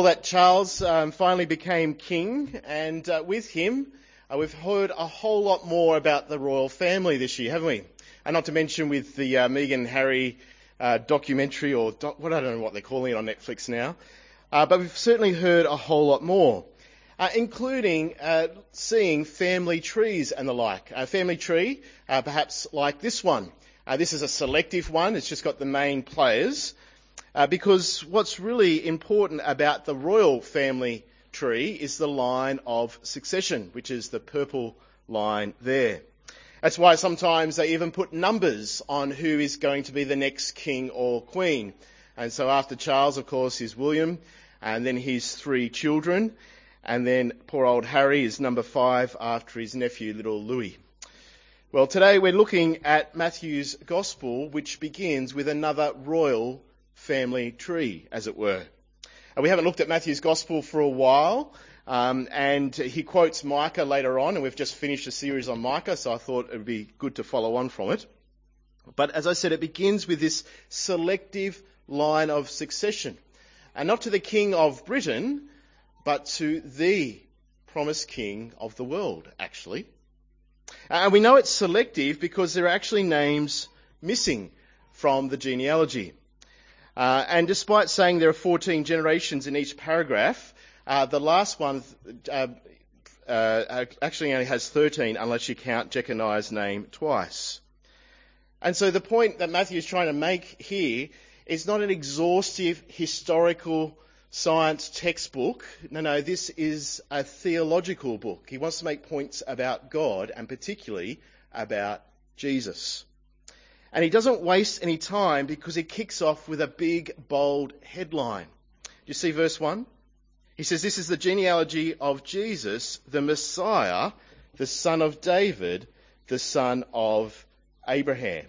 that Charles finally became king, and with him, we've heard a whole lot more about the royal family this year, haven't we? And not to mention with the Meghan and Harry documentary, I don't know what they're calling it on Netflix now, but we've certainly heard a whole lot more, including seeing family trees and the like. A family tree, perhaps like this one. This is a selective one. It's just got the main players. Because what's really important about the royal family tree is the line of succession, which is the purple line there. That's why sometimes they even put numbers on who is going to be the next king or queen. And so after Charles, of course, is William, and then his 3 children, and then poor old Harry is number 5 after his nephew, little Louis. Well, today we're looking at Matthew's Gospel, which begins with another royal family tree, as it were. We haven't looked at Matthew's Gospel for a while, and he quotes Micah later on, and we've just finished a series on Micah, so I thought it would be good to follow on from it. But as I said, it begins with this selective line of succession, and not to the King of Britain, but to the promised King of the world, actually. And we know it's selective because there are actually names missing from the genealogy. And despite saying there are 14 generations in each paragraph, the last one actually only has 13 unless you count Jeconiah's name twice. And so the point that Matthew is trying to make here is not an exhaustive historical science textbook. No, this is a theological book. He wants to make points about God and particularly about Jesus. And he doesn't waste any time because he kicks off with a big, bold headline. Do you see verse 1? He says, "This is the genealogy of Jesus, the Messiah, the son of David, the son of Abraham."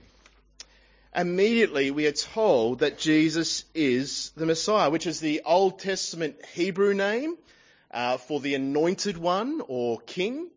Immediately we are told that Jesus is the Messiah, which is the Old Testament Hebrew name for the anointed one or king.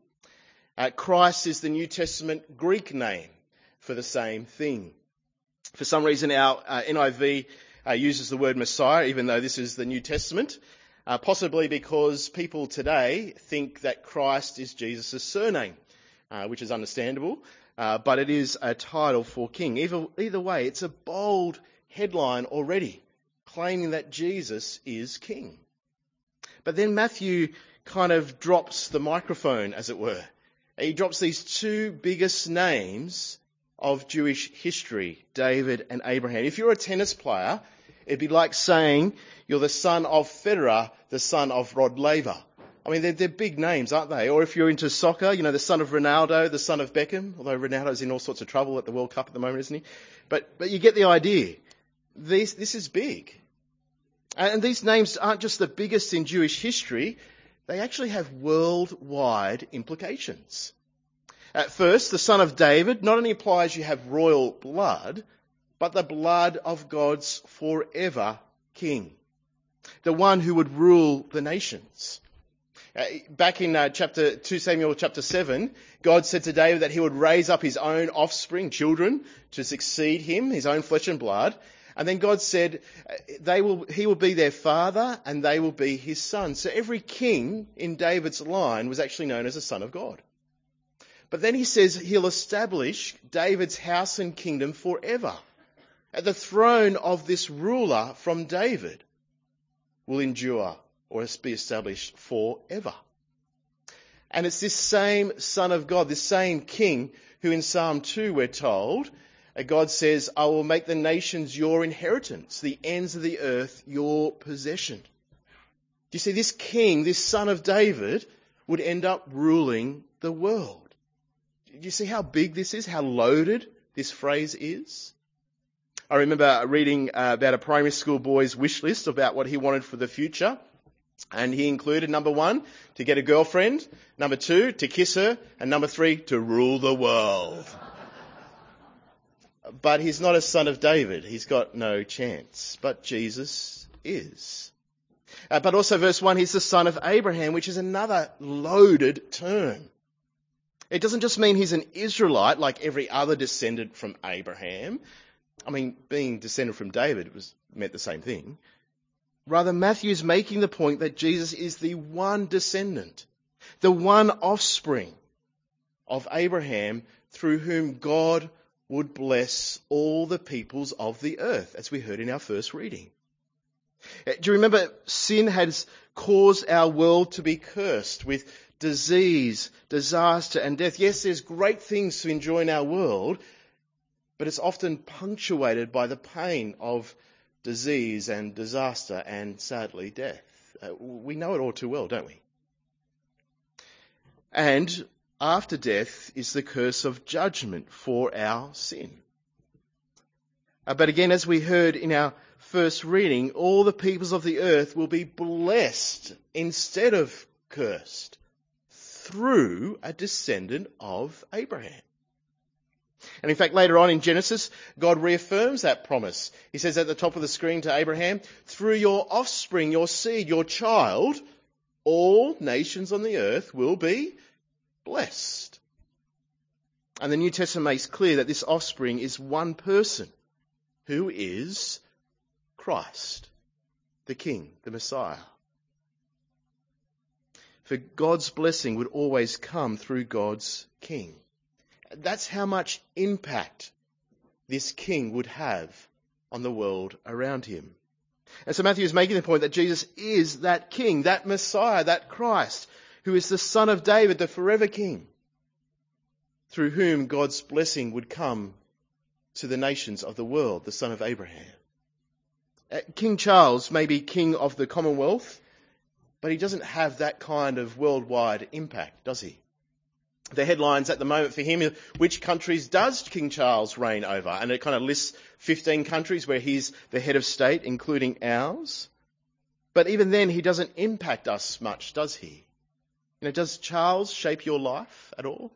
Christ is the New Testament Greek name for the same thing. For some reason our NIV uses the word Messiah, even though this is the New Testament, possibly because people today think that Christ is Jesus' surname, which is understandable, but it is a title for king. Either way, it's a bold headline already, claiming that Jesus is king. But then Matthew kind of drops the microphone, as it were. He drops these 2 biggest names of Jewish history, David and Abraham. If you're a tennis player, it'd be like saying you're the son of Federer, the son of Rod Laver. I mean, they're big names, aren't they? Or if you're into soccer, the son of Ronaldo, the son of Beckham, although Ronaldo's in all sorts of trouble at the World Cup at the moment, isn't he? But you get the idea. This is big. And these names aren't just the biggest in Jewish history, they actually have worldwide implications. At first, the son of David not only implies you have royal blood, but the blood of God's forever king, the one who would rule the nations. Back in 2 Samuel chapter 7, God said to David that he would raise up his own offspring, children, to succeed him, his own flesh and blood. And then God said he will be their father and they will be his son. So every king in David's line was actually known as a son of God. But then he says he'll establish David's house and kingdom forever. At the throne of this ruler from David will endure or be established forever. And it's this same Son of God, this same King, who in Psalm 2 we're told, God says, "I will make the nations your inheritance, the ends of the earth your possession." Do you see, this King, this Son of David, would end up ruling the world. Do you see how big this is, how loaded this phrase is? I remember reading about a primary school boy's wish list about what he wanted for the future. And he included, number 1, to get a girlfriend, number 2, to kiss her, and number 3, to rule the world. But he's not a son of David. He's got no chance. But Jesus is. But also verse 1, he's the son of Abraham, which is another loaded term. It doesn't just mean he's an Israelite like every other descendant from Abraham. I mean, being descended from David meant the same thing. Rather, Matthew is making the point that Jesus is the one descendant, the one offspring of Abraham through whom God would bless all the peoples of the earth, as we heard in our first reading. Do you remember sin has caused our world to be cursed with disease, disaster and death? Yes, there's great things to enjoy in our world, but it's often punctuated by the pain of disease and disaster and, sadly, death. We know it all too well, don't we? And after death is the curse of judgment for our sin. But again, as we heard in our first reading, all the peoples of the earth will be blessed instead of cursed through a descendant of Abraham. And in fact, later on in Genesis, God reaffirms that promise. He says at the top of the screen to Abraham, through your offspring, your seed, your child, all nations on the earth will be blessed. And the New Testament makes clear that this offspring is one person, who is Christ, the King, the Messiah. For God's blessing would always come through God's King. That's how much impact this King would have on the world around him. And so Matthew is making the point that Jesus is that King, that Messiah, that Christ, who is the Son of David, the forever King, through whom God's blessing would come to the nations of the world, the son of Abraham. King Charles may be king of the Commonwealth, but he doesn't have that kind of worldwide impact, does he? The headlines at the moment for him are, which countries does King Charles reign over? And it kind of lists 15 countries where he's the head of state, including ours. But even then, he doesn't impact us much, does he? Does Charles shape your life at all?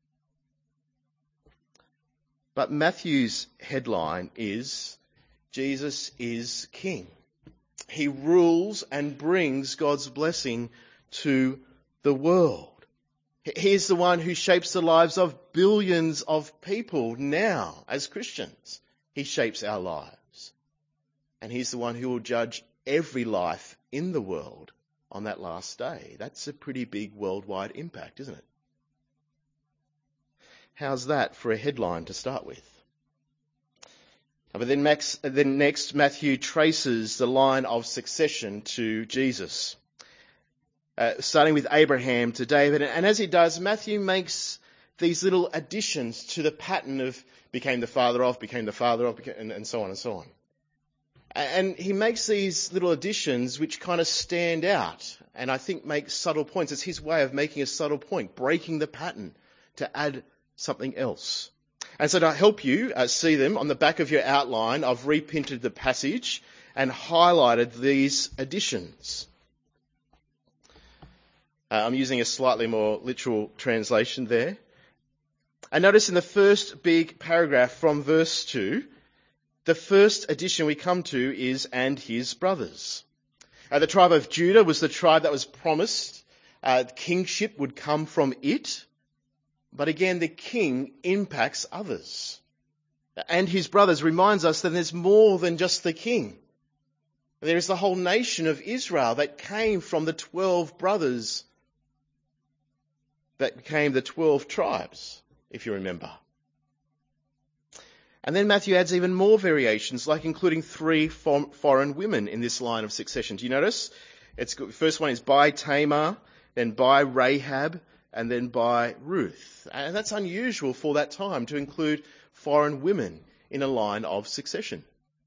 But Matthew's headline is, Jesus is King. He rules and brings God's blessing to the world. He is the one who shapes the lives of billions of people now as Christians. He shapes our lives. And he's the one who will judge every life in the world on that last day. That's a pretty big worldwide impact, isn't it? How's that for a headline to start with? But then next, Matthew traces the line of succession to Jesus. Starting with Abraham to David. And as he does, Matthew makes these little additions to the pattern of became the father of, and so on and so on. And he makes these little additions which kind of stand out and I think make subtle points. It's his way of making a subtle point, breaking the pattern to add something else. And so to help you see them, on the back of your outline, I've reprinted the passage and highlighted these additions. I'm using a slightly more literal translation there. And notice in the first big paragraph from verse 2, the first addition we come to is, and his brothers. The tribe of Judah was the tribe that was promised. Kingship would come from it. But again, the king impacts others. And his brothers reminds us that there's more than just the king. There is the whole nation of Israel that came from the 12 brothers that became the 12 tribes, if you remember. And then Matthew adds even more variations, like including 3 foreign women in this line of succession. Do you notice? The first one is by Tamar, then by Rahab, and then by Ruth. And that's unusual for that time to include foreign women in a line of succession.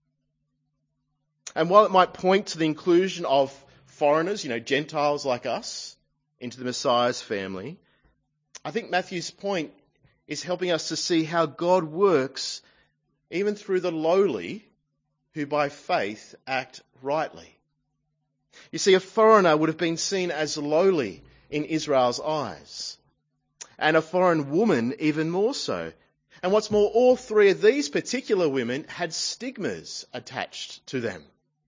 And while it might point to the inclusion of foreigners, Gentiles like us, into the Messiah's family, I think Matthew's point is helping us to see how God works even through the lowly who by faith act rightly. You see, a foreigner would have been seen as lowly in Israel's eyes, and a foreign woman even more so. And what's more, all 3 of these particular women had stigmas attached to them.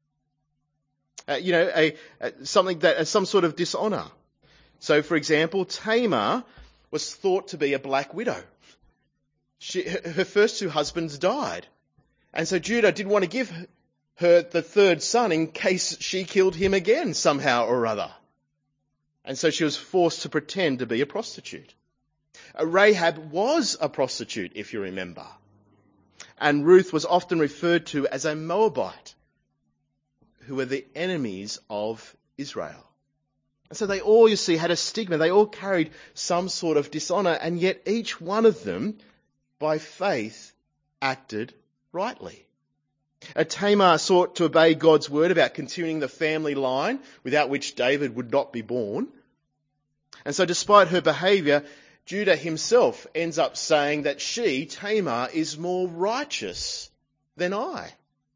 Some sort of dishonour. So, for example, Tamar was thought to be a black widow. Her first 2 husbands died. And so Judah didn't want to give the third son in case she killed him again somehow or other. And so she was forced to pretend to be a prostitute. Rahab was a prostitute, if you remember. And Ruth was often referred to as a Moabite, who were the enemies of Israel. And so they all, you see, had a stigma. They all carried some sort of dishonour, and yet each one of them, by faith, acted rightly. Tamar sought to obey God's word about continuing the family line, without which David would not be born. And so despite her behaviour, Judah himself ends up saying that she, Tamar, is more righteous than I.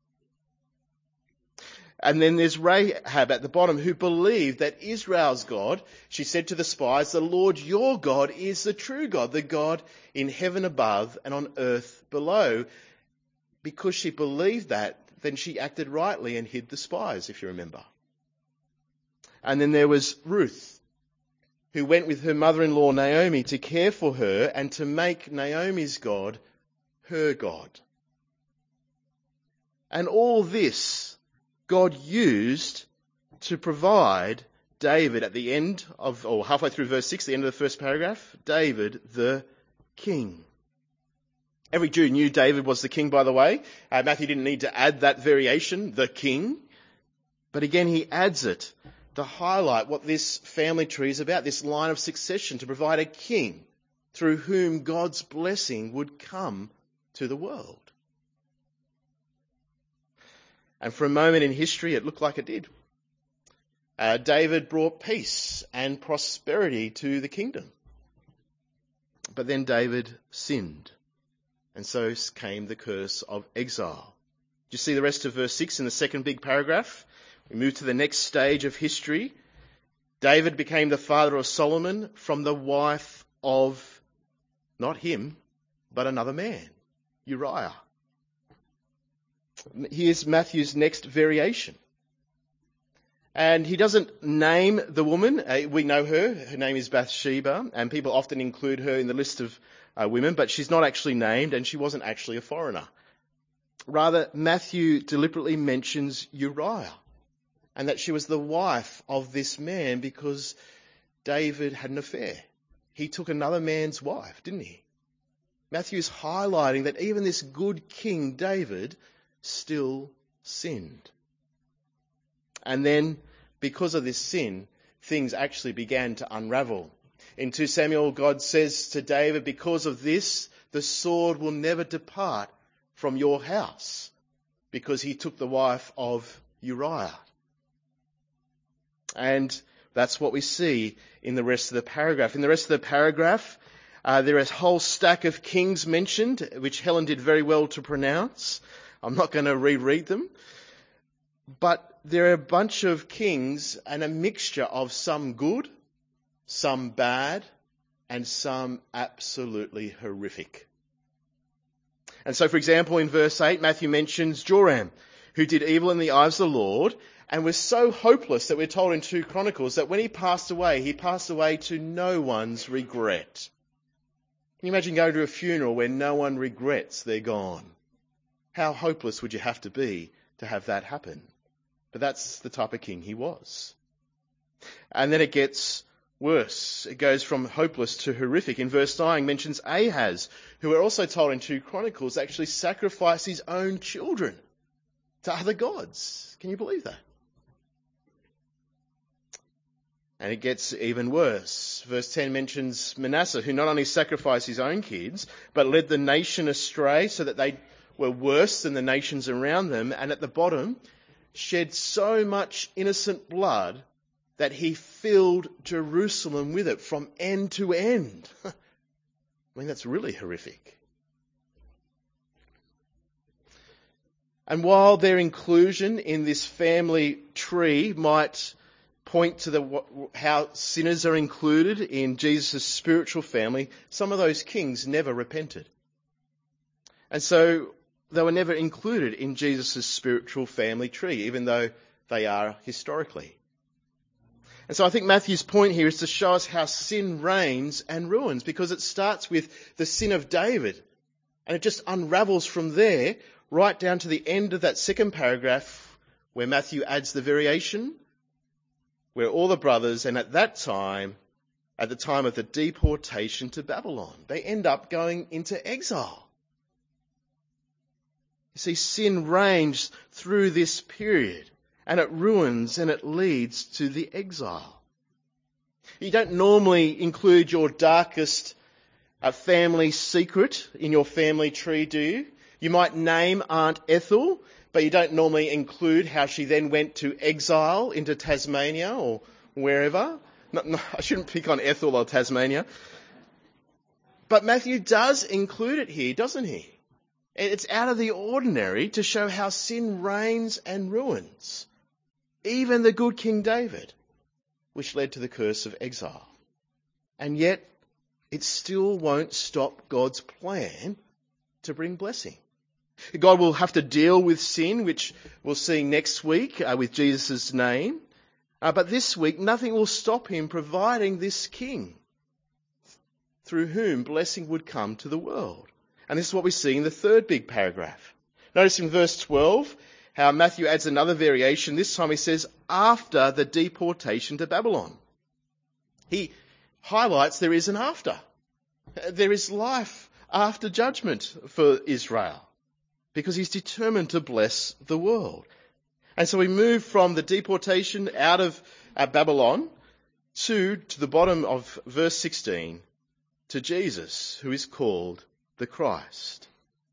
And then there's Rahab at the bottom, who believed that Israel's God, she said to the spies, the Lord your God is the true God, the God in heaven above and on earth below. Because she believed that, then she acted rightly and hid the spies, if you remember. And then there was Ruth, who went with her mother-in-law Naomi to care for her and to make Naomi's God her God. And all this God used to provide David at the end of, or halfway through verse 6, the end of the first paragraph, David the king. Every Jew knew David was the king, by the way. Matthew didn't need to add that variation, the king. But again, he adds it to highlight what this family tree is about, this line of succession, to provide a king through whom God's blessing would come to the world. And for a moment in history, it looked like it did. David brought peace and prosperity to the kingdom. But then David sinned. And so came the curse of exile. Do you see the rest of verse 6 in the second big paragraph? We move to the next stage of history. David became the father of Solomon from the wife of, not him, but another man, Uriah. Here's Matthew's next variation. And he doesn't name the woman. We know her. Her name is Bathsheba, and people often include her in the list of women, but she's not actually named, and she wasn't actually a foreigner. Rather, Matthew deliberately mentions Uriah, and that she was the wife of this man because David had an affair. He took another man's wife, didn't he? Matthew's highlighting that even this good King David still sinned. And then, because of this sin, things actually began to unravel. In 2 Samuel, God says to David, because of this, the sword will never depart from your house, because he took the wife of Uriah. And that's what we see in the rest of the paragraph. In the rest of the paragraph, there is a whole stack of kings mentioned, which Helen did very well to pronounce. I'm not going to reread them. But there are a bunch of kings and a mixture of some good, some bad, and some absolutely horrific. And so, for example, in verse 8, Matthew mentions Joram, who did evil in the eyes of the Lord and was so hopeless that we're told in 2 Chronicles that when he passed away to no one's regret. Can you imagine going to a funeral where no one regrets they're gone? How hopeless would you have to be to have that happen? But that's the type of king he was. And then it gets worse. It goes from hopeless to horrific. In verse 9 mentions Ahaz, who we're also told in 2 Chronicles actually sacrificed his own children to other gods. Can you believe that? And it gets even worse. Verse 10 mentions Manasseh, who not only sacrificed his own kids, but led the nation astray so that they were worse than the nations around them. And at the bottom, shed so much innocent blood that he filled Jerusalem with it from end to end. I mean, that's really horrific. And while their inclusion in this family tree might point to how sinners are included in Jesus' spiritual family, some of those kings never repented. And so they were never included in Jesus' spiritual family tree, even though they are historically. And so I think Matthew's point here is to show us how sin reigns and ruins, because it starts with the sin of David, and it just unravels from there right down to the end of that second paragraph where Matthew adds the variation, where all the brothers, and at the time of the deportation to Babylon, they end up going into exile. You see, sin reigns through this period, and it ruins and it leads to the exile. You don't normally include your darkest family secret in your family tree, do you? You might name Aunt Ethel, but you don't normally include how she then went to exile into Tasmania or wherever. No, I shouldn't pick on Ethel or Tasmania. But Matthew does include it here, doesn't he? It's out of the ordinary to show how sin reigns and ruins. Even the good King David, which led to the curse of exile. And yet, it still won't stop God's plan to bring blessing. God will have to deal with sin, which we'll see next week with Jesus' name. But this week, nothing will stop him providing this king through whom blessing would come to the world. And this is what we see in the third big paragraph. Notice in verse 12 how Matthew adds another variation. This time he says, after the deportation to Babylon. He highlights there is an after. There is life after judgment for Israel, because he's determined to bless the world. And so we move from the deportation out of Babylon to the bottom of verse 16, to Jesus, who is called the Christ.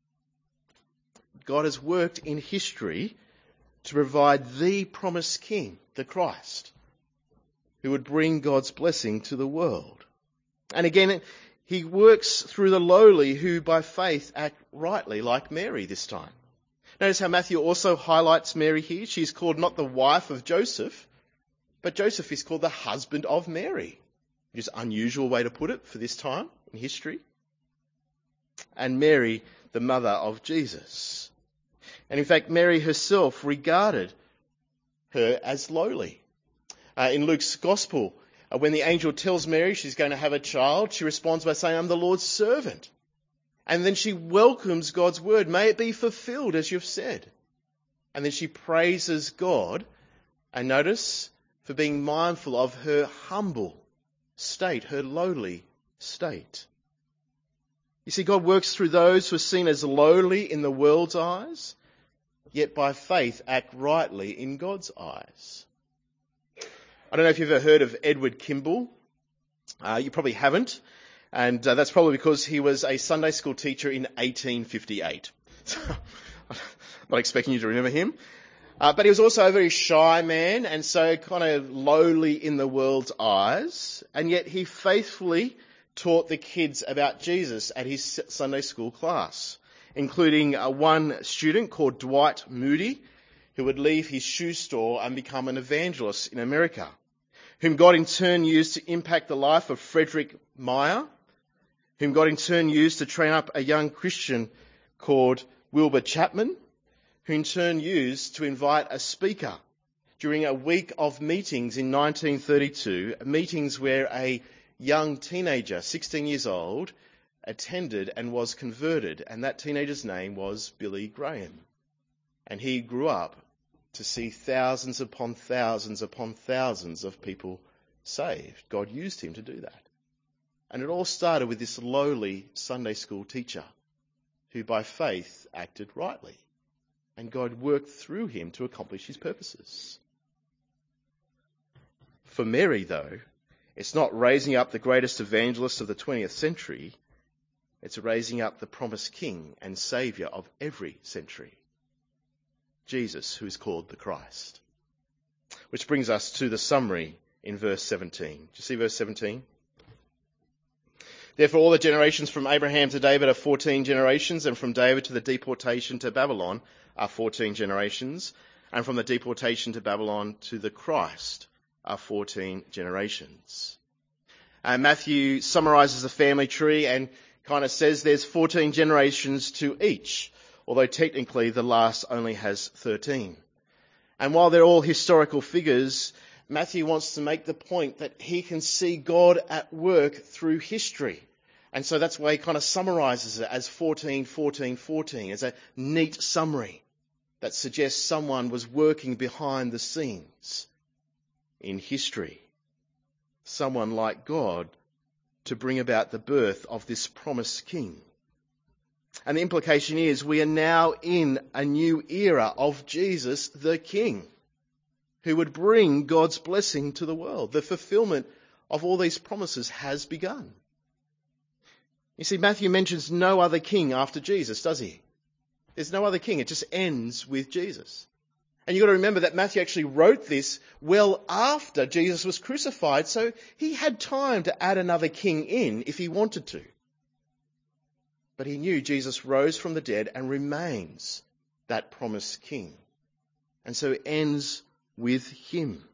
God has worked in history to provide the promised King, the Christ, who would bring God's blessing to the world. And again, he works through the lowly who by faith act rightly, like Mary this time. Notice how Matthew also highlights Mary here. She's called not the wife of Joseph, but Joseph is called the husband of Mary, which is an unusual way to put it for this time in history. And Mary, the mother of Jesus. And in fact, Mary herself regarded her as lowly. In Luke's Gospel, when the angel tells Mary she's going to have a child, she responds by saying, I'm the Lord's servant. And then she welcomes God's word. May it be fulfilled as you've said. And then she praises God, and notice, for being mindful of her humble state, her lowly state. You see, God works through those who are seen as lowly in the world's eyes, yet by faith act rightly in God's eyes. I don't know if you've ever heard of Edward Kimball. You probably haven't. And that's probably because he was a Sunday school teacher in 1858. So, I'm not expecting you to remember him. But he was also a very shy man, and so kind of lowly in the world's eyes. And yet he faithfully taught the kids about Jesus at his Sunday school class, including one student called Dwight Moody, who would leave his shoe store and become an evangelist in America, whom God in turn used to impact the life of Frederick Meyer, whom God in turn used to train up a young Christian called Wilbur Chapman, who in turn used to invite a speaker during a week of meetings in 1932, meetings where a young teenager, 16 years old, attended and was converted, and that teenager's name was Billy Graham. And he grew up to see thousands upon thousands upon thousands of people saved. God used him to do that. And it all started with this lowly Sunday school teacher who by faith acted rightly. And God worked through him to accomplish his purposes. For Mary, though, it's not raising up the greatest evangelist of the 20th century. It's raising up the promised King and Saviour of every century. Jesus, who is called the Christ. Which brings us to the summary in verse 17. Do you see verse 17? Therefore all the generations from Abraham to David are 14 generations, and from David to the deportation to Babylon are 14 generations, and from the deportation to Babylon to the Christ are 14 generations. Matthew summarises the family tree and kind of says there's 14 generations to each, although technically the last only has 13. And while they're all historical figures, Matthew wants to make the point that he can see God at work through history. And so that's why he kind of summarizes it as 14, 14, 14, as a neat summary that suggests someone was working behind the scenes in history. Someone like God to bring about the birth of this promised king. And the implication is we are now in a new era of Jesus the King, who would bring God's blessing to the world. The fulfillment of all these promises has begun. You see, Matthew mentions no other king after Jesus, does he? There's no other king. It just ends with Jesus. And you've got to remember that Matthew actually wrote this well after Jesus was crucified, so he had time to add another king in if he wanted to. But he knew Jesus rose from the dead and remains that promised king. And so it ends with him.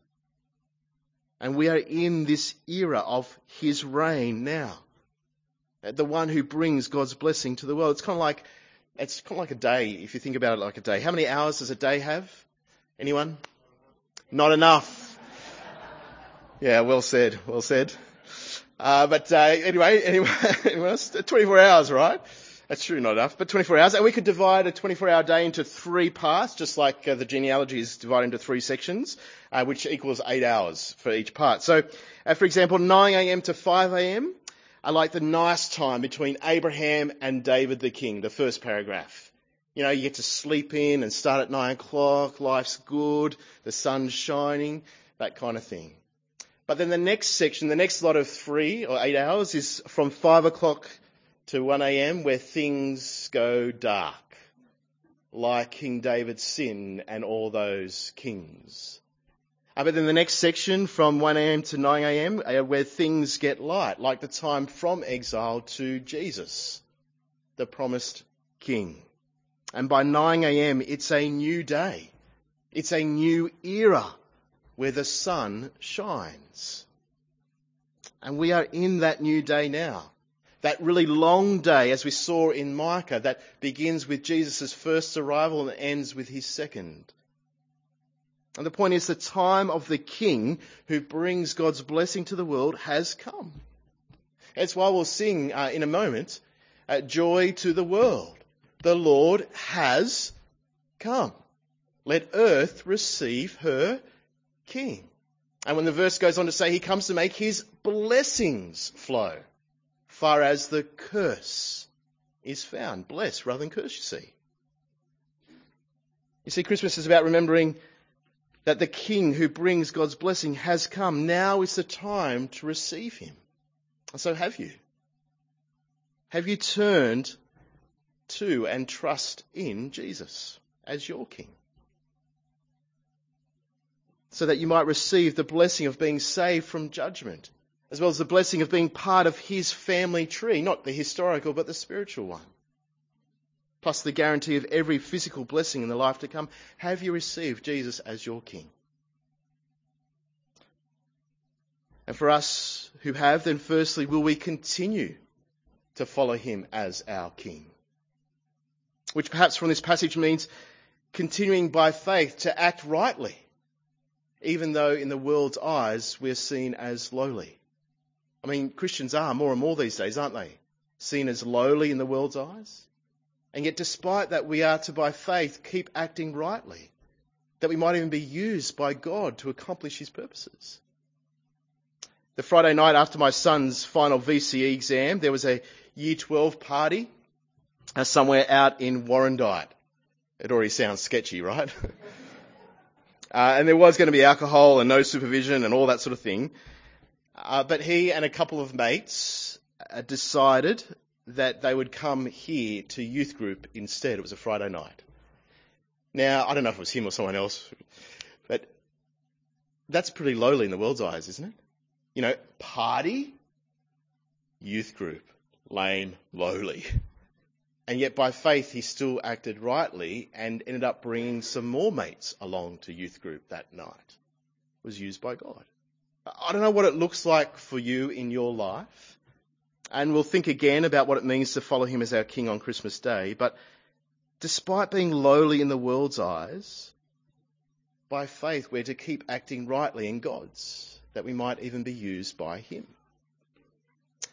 And we are in this era of his reign now. The one who brings God's blessing to the world. It's kind of like a day, if you think about it like a day. How many hours does a day have? Anyone? Not enough. Yeah, well said, well said. Anyway, anyone else? 24 hours, right? That's true, not enough, but 24 hours. And we could divide a 24-hour day into 3 parts, just like the genealogy is divided into 3 sections, which equals 8 hours for each part. So, for example, 9 a.m. to 5 a.m. are like the nice time between Abraham and David the king, the first paragraph. You know, you get to sleep in and start at 9 o'clock, life's good, the sun's shining, that kind of thing. But then the next section, the next lot of 3 or 8 hours is from 5 o'clock to 1 a.m. where things go dark, like King David's sin and all those kings. But then the next section from 1 a.m. to 9 a.m. Where things get light, like the time from exile to Jesus, the promised king. And by 9 a.m. it's a new day. It's a new era where the sun shines. And we are in that new day now. That really long day, as we saw in Micah, that begins with Jesus' first arrival and ends with his second. And the point is, the time of the King who brings God's blessing to the world has come. That's why we'll sing in a moment, joy to the world. The Lord has come. Let earth receive her King. And when the verse goes on to say he comes to make his blessings flow, far as the curse is found. Bless rather than curse, you see. You see, Christmas is about remembering that the King who brings God's blessing has come. Now is the time to receive him. And so have you? Have you turned to and trust in Jesus as your King? So that you might receive the blessing of being saved from judgment, as well as the blessing of being part of his family tree, not the historical but the spiritual one. Plus the guarantee of every physical blessing in the life to come. Have you received Jesus as your King? And for us who have, then firstly, will we continue to follow him as our King? Which perhaps from this passage means continuing by faith to act rightly, even though in the world's eyes we're seen as lowly. I mean, Christians are more and more these days, aren't they? Seen as lowly in the world's eyes. And yet despite that, we are to, by faith, keep acting rightly, that we might even be used by God to accomplish his purposes. The Friday night after my son's final VCE exam, there was a Year 12 party somewhere out in Warrandyte. It already sounds sketchy, right? And there was going to be alcohol and no supervision and all that sort of thing. But he and a couple of mates decided that they would come here to youth group instead. It was a Friday night. Now, I don't know if it was him or someone else, but that's pretty lowly in the world's eyes, isn't it? You know, party, youth group, lame, lowly. And yet by faith he still acted rightly and ended up bringing some more mates along to youth group that night. Was used by God. I don't know what it looks like for you in your life. And we'll think again about what it means to follow him as our King on Christmas Day. But despite being lowly in the world's eyes, by faith we're to keep acting rightly in God's, that we might even be used by him.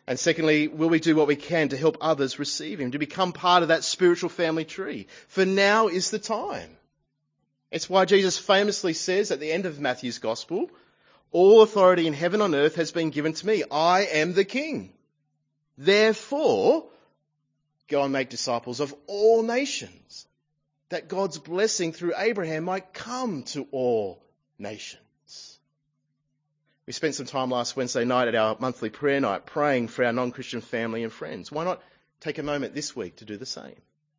And secondly, will we do what we can to help others receive him, to become part of that spiritual family tree? For now is the time. It's why Jesus famously says at the end of Matthew's Gospel, all authority in heaven and on earth has been given to me. I am the King. Therefore, go and make disciples of all nations, that God's blessing through Abraham might come to all nations. We spent some time last Wednesday night at our monthly prayer night praying for our non-Christian family and friends. Why not take a moment this week to do the same?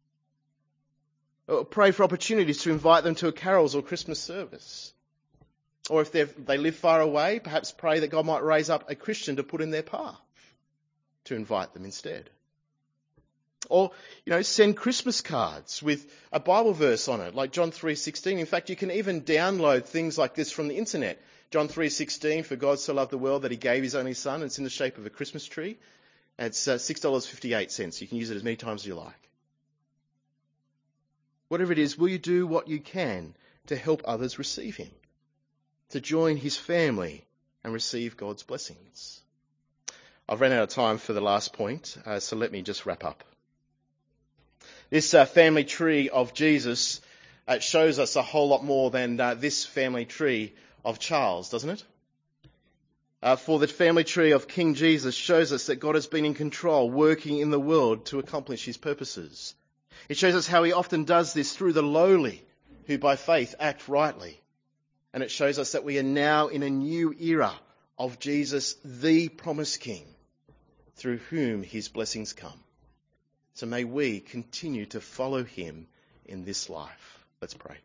Or pray for opportunities to invite them to a carols or Christmas service. Or if they live far away, perhaps pray that God might raise up a Christian to put in their path to invite them instead. Or, send Christmas cards with a Bible verse on it, like John 3:16. In fact, you can even download things like this from the internet. John 3:16, for God so loved the world that he gave his only son. It's in the shape of a Christmas tree. And it's $6.58. You can use it as many times as you like. Whatever it is, will you do what you can to help others receive him? To join his family and receive God's blessings? I've run out of time for the last point, so let me just wrap up. This family tree of Jesus shows us a whole lot more than this family tree of Charles, doesn't it? For the family tree of King Jesus shows us that God has been in control, working in the world to accomplish his purposes. It shows us how he often does this through the lowly, who by faith act rightly. And it shows us that we are now in a new era of Jesus, the promised King, through whom his blessings come. So may we continue to follow him in this life. Let's pray.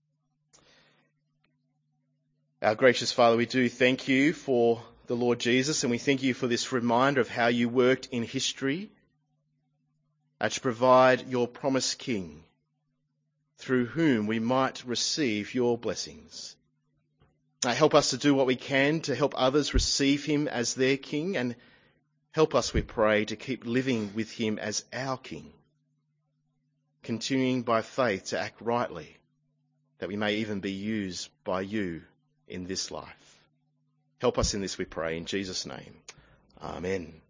Our gracious Father, we do thank you for the Lord Jesus, and we thank you for this reminder of how you worked in history to provide your promised King, through whom we might receive your blessings. Help us to do what we can to help others receive him as their King, and help us, we pray, to keep living with him as our King, continuing by faith to act rightly, that we may even be used by you in this life. Help us in this, we pray, in Jesus' name. Amen.